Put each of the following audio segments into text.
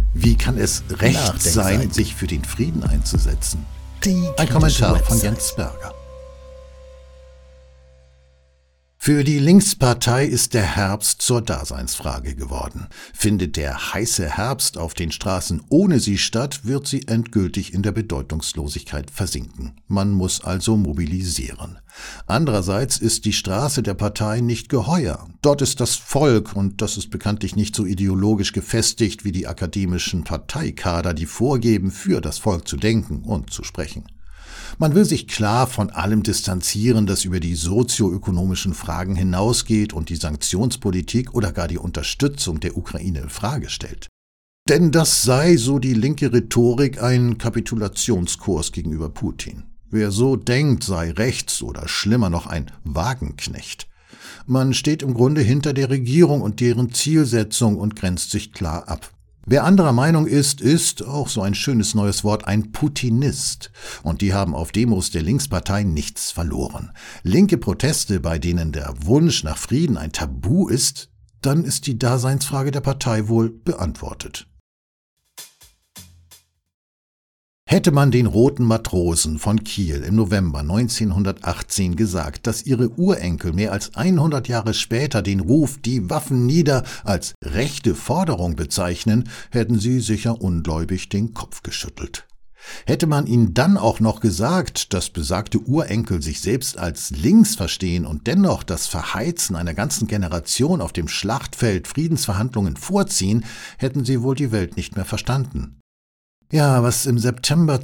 Wie kann es recht sein, sich für den Frieden einzusetzen? Ein Kommentar von Jens Berger. Für die Linkspartei ist der Herbst zur Daseinsfrage geworden. Findet der heiße Herbst auf den Straßen ohne sie statt, wird sie endgültig in der Bedeutungslosigkeit versinken. Man muss also mobilisieren. Andererseits ist die Straße der Partei nicht geheuer. Dort ist das Volk, und das ist bekanntlich nicht so ideologisch gefestigt wie die akademischen Parteikader, die vorgeben, für das Volk zu denken und zu sprechen. Man will sich klar von allem distanzieren, das über die sozioökonomischen Fragen hinausgeht und die Sanktionspolitik oder gar die Unterstützung der Ukraine in Frage stellt. Denn das sei, so die linke Rhetorik, ein Kapitulationskurs gegenüber Putin. Wer so denkt, sei rechts oder schlimmer noch ein Wagenknecht. Man steht im Grunde hinter der Regierung und deren Zielsetzung und grenzt sich klar ab. Wer anderer Meinung ist, auch so ein schönes neues Wort, ein Putinist. Und die haben auf Demos der Linkspartei nichts verloren. Linke Proteste, bei denen der Wunsch nach Frieden ein Tabu ist, dann ist die Daseinsfrage der Partei wohl beantwortet. Hätte man den Roten Matrosen von Kiel im November 1918 gesagt, dass ihre Urenkel mehr als 100 Jahre später den Ruf »Die Waffen nieder« als rechte Forderung bezeichnen, hätten sie sicher ungläubig den Kopf geschüttelt. Hätte man ihnen dann auch noch gesagt, dass besagte Urenkel sich selbst als links verstehen und dennoch das Verheizen einer ganzen Generation auf dem Schlachtfeld Friedensverhandlungen vorziehen, hätten sie wohl die Welt nicht mehr verstanden. Ja, was im September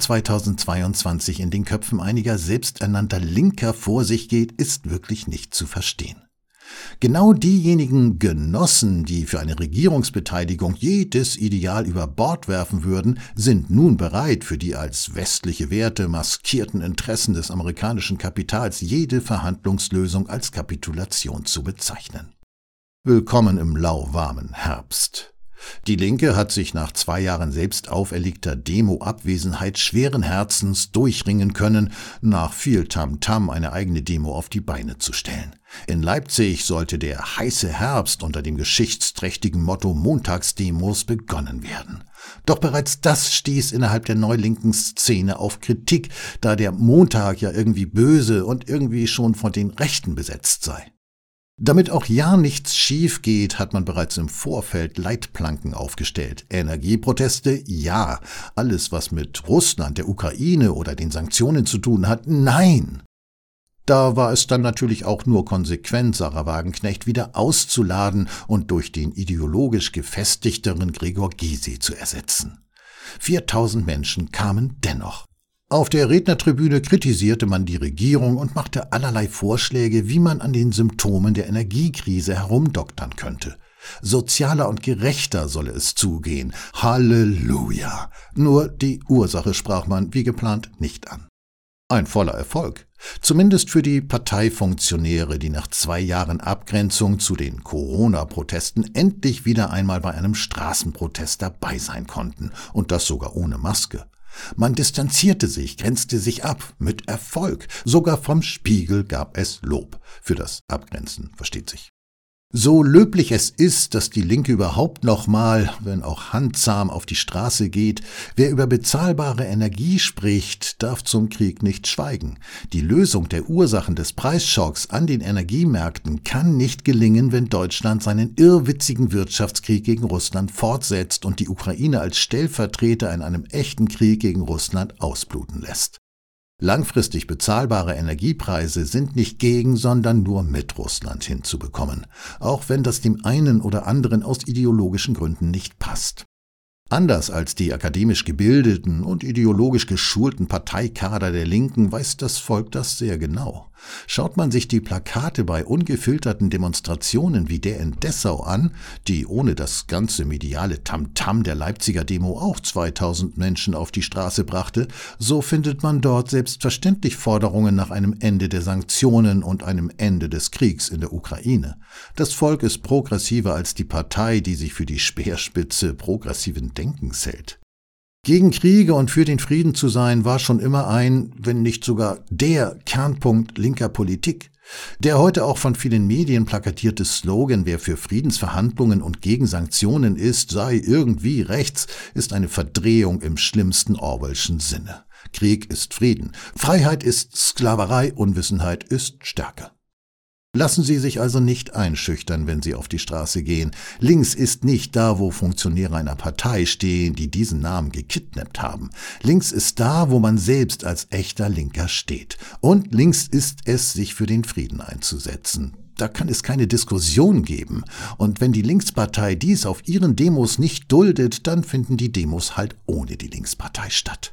2022 in den Köpfen einiger selbsternannter Linker vor sich geht, ist wirklich nicht zu verstehen. Genau diejenigen Genossen, die für eine Regierungsbeteiligung jedes Ideal über Bord werfen würden, sind nun bereit, für die als westliche Werte maskierten Interessen des amerikanischen Kapitals jede Verhandlungslösung als Kapitulation zu bezeichnen. Willkommen im lauwarmen Herbst. Die Linke hat sich nach 2 Jahren selbst auferlegter Demo-Abwesenheit schweren Herzens durchringen können, nach viel Tamtam eine eigene Demo auf die Beine zu stellen. In Leipzig sollte der heiße Herbst unter dem geschichtsträchtigen Motto Montagsdemos begonnen werden. Doch bereits das stieß innerhalb der neulinken Szene auf Kritik, da der Montag ja irgendwie böse und irgendwie schon von den Rechten besetzt sei. Damit auch ja nichts schief geht, hat man bereits im Vorfeld Leitplanken aufgestellt. Energieproteste, ja. Alles, was mit Russland, der Ukraine oder den Sanktionen zu tun hat, nein. Da war es dann natürlich auch nur konsequent, Sarah Wagenknecht wieder auszuladen und durch den ideologisch gefestigteren Gregor Gysi zu ersetzen. 4000 Menschen kamen dennoch. Auf der Rednertribüne kritisierte man die Regierung und machte allerlei Vorschläge, wie man an den Symptomen der Energiekrise herumdoktern könnte. Sozialer und gerechter solle es zugehen. Halleluja! Nur die Ursache sprach man, wie geplant, nicht an. Ein voller Erfolg. Zumindest für die Parteifunktionäre, die nach 2 Jahren Abgrenzung zu den Corona-Protesten endlich wieder einmal bei einem Straßenprotest dabei sein konnten. Und das sogar ohne Maske. Man distanzierte sich, grenzte sich ab, mit Erfolg. Sogar vom Spiegel gab es Lob. Für das Abgrenzen, versteht sich. So löblich es ist, dass die Linke überhaupt noch mal, wenn auch handzahm, auf die Straße geht, wer über bezahlbare Energie spricht, darf zum Krieg nicht schweigen. Die Lösung der Ursachen des Preisschocks an den Energiemärkten kann nicht gelingen, wenn Deutschland seinen irrwitzigen Wirtschaftskrieg gegen Russland fortsetzt und die Ukraine als Stellvertreter in einem echten Krieg gegen Russland ausbluten lässt. Langfristig bezahlbare Energiepreise sind nicht gegen, sondern nur mit Russland hinzubekommen, auch wenn das dem einen oder anderen aus ideologischen Gründen nicht passt. Anders als die akademisch gebildeten und ideologisch geschulten Parteikader der Linken weiß das Volk das sehr genau. Schaut man sich die Plakate bei ungefilterten Demonstrationen wie der in Dessau an, die ohne das ganze mediale Tamtam der Leipziger Demo auch 2000 Menschen auf die Straße brachte, so findet man dort selbstverständlich Forderungen nach einem Ende der Sanktionen und einem Ende des Kriegs in der Ukraine. Das Volk ist progressiver als die Partei, die sich für die Speerspitze progressiven Denkens hält. Gegen Kriege und für den Frieden zu sein, war schon immer ein, wenn nicht sogar der Kernpunkt linker Politik. Der heute auch von vielen Medien plakatierte Slogan, wer für Friedensverhandlungen und gegen Sanktionen ist, sei irgendwie rechts, ist eine Verdrehung im schlimmsten Orwellschen Sinne. Krieg ist Frieden, Freiheit ist Sklaverei, Unwissenheit ist Stärke. Lassen Sie sich also nicht einschüchtern, wenn Sie auf die Straße gehen. Links ist nicht da, wo Funktionäre einer Partei stehen, die diesen Namen gekidnappt haben. Links ist da, wo man selbst als echter Linker steht. Und links ist es, sich für den Frieden einzusetzen. Da kann es keine Diskussion geben. Und wenn die Linkspartei dies auf ihren Demos nicht duldet, dann finden die Demos halt ohne die Linkspartei statt.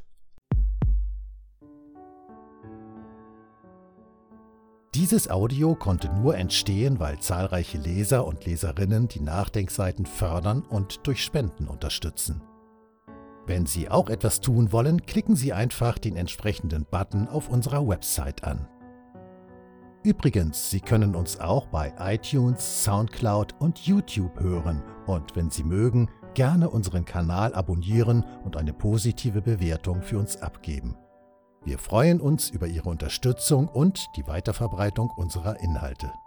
Dieses Audio konnte nur entstehen, weil zahlreiche Leser und Leserinnen die Nachdenkseiten fördern und durch Spenden unterstützen. Wenn Sie auch etwas tun wollen, klicken Sie einfach den entsprechenden Button auf unserer Website an. Übrigens, Sie können uns auch bei iTunes, Soundcloud und YouTube hören und wenn Sie mögen, gerne unseren Kanal abonnieren und eine positive Bewertung für uns abgeben. Wir freuen uns über Ihre Unterstützung und die Weiterverbreitung unserer Inhalte.